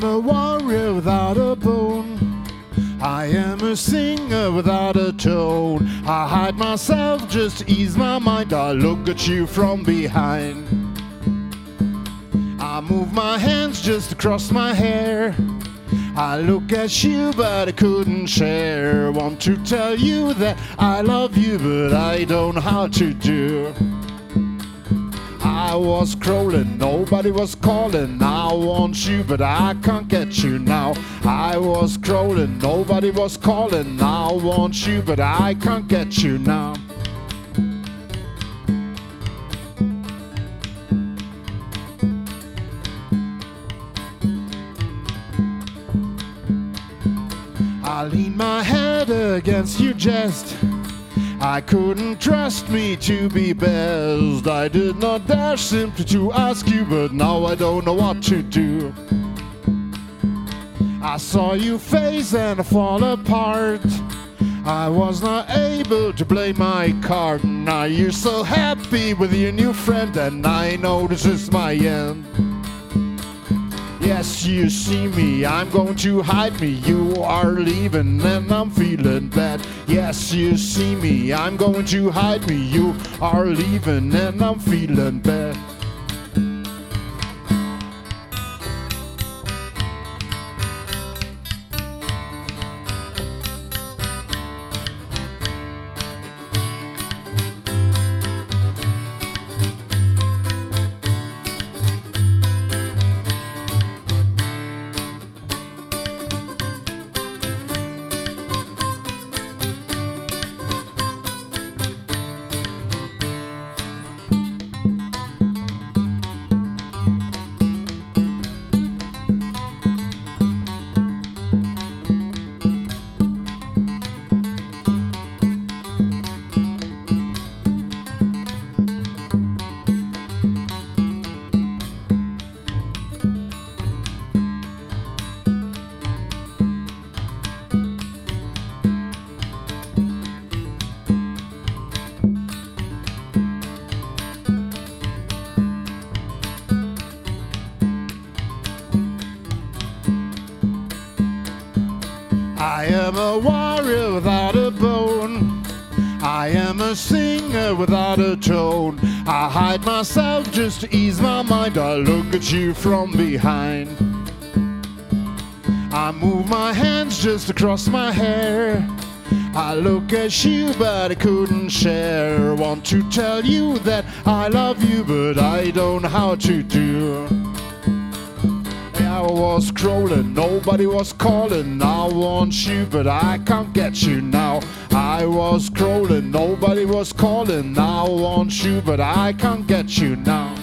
am a warrior without a bone. I am a singer without a tone. I hide myself just to ease my mind. I look at you from behind. I move my hands just across my hair. I look at you but I couldn't share. Want to tell you that I love you but I don't know how to do. I was crawling, nobody was calling. I want you but I can't get you now. I was crawling, nobody was calling. I want you but I can't get you now. I lean my head against your chest. I couldn't trust me to be best. I did not dare simply to ask you, but now I don't know what to do. I saw you face and I fall apart. I was not able to play my card. Now you're so happy with your new friend, and I know this is my end. Yes, you see me, I'm going to hide me. You are leaving and I'm feeling bad. Yes, you see me, I'm going to hide me. You are leaving and I'm feeling bad. I am a warrior without a bone. I am a singer without a tone. I hide myself just to ease my mind. I look at you from behind. I move my hands just across my hair. I look at you but I couldn't share. Want to tell you that I love you but I don't know how to do. I was crawling, nobody was calling. I want you but I can't get you now. I was crawling, nobody was calling. I want you but I can't get you now.